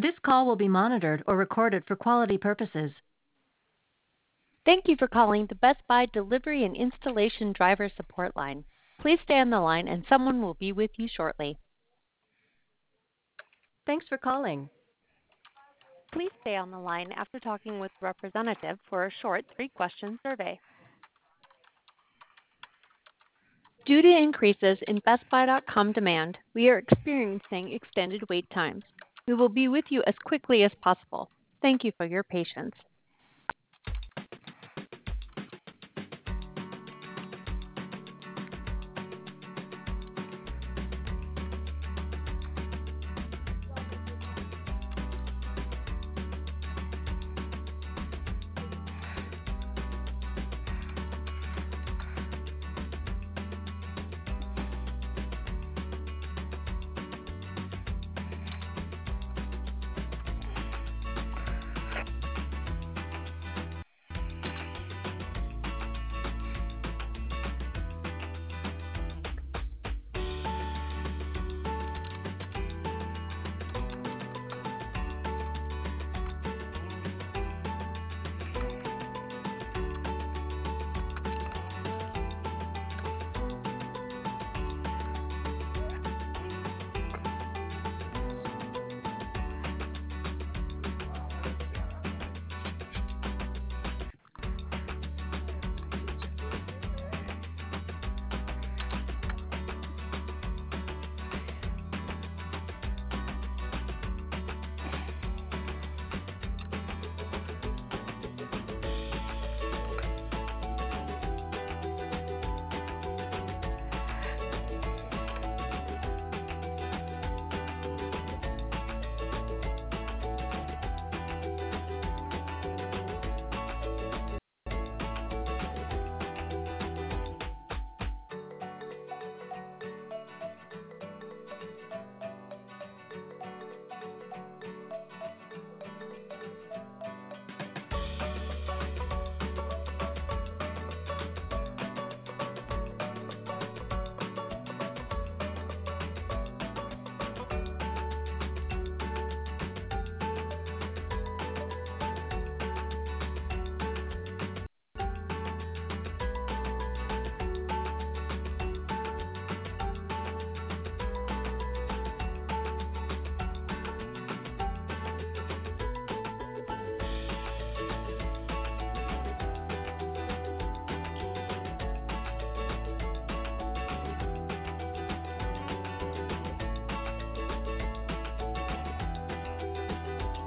This call will be monitored or recorded for quality purposes. Thank you for calling the Best Buy Delivery and Installation Driver Support Line. Please stay on the line and someone will be with you shortly. Thanks for calling. Please stay on the line after talking with a representative for a short 3-question survey. Due to increases in BestBuy.com demand, we are experiencing extended wait times. We will be with you as quickly as possible. Thank you for your patience.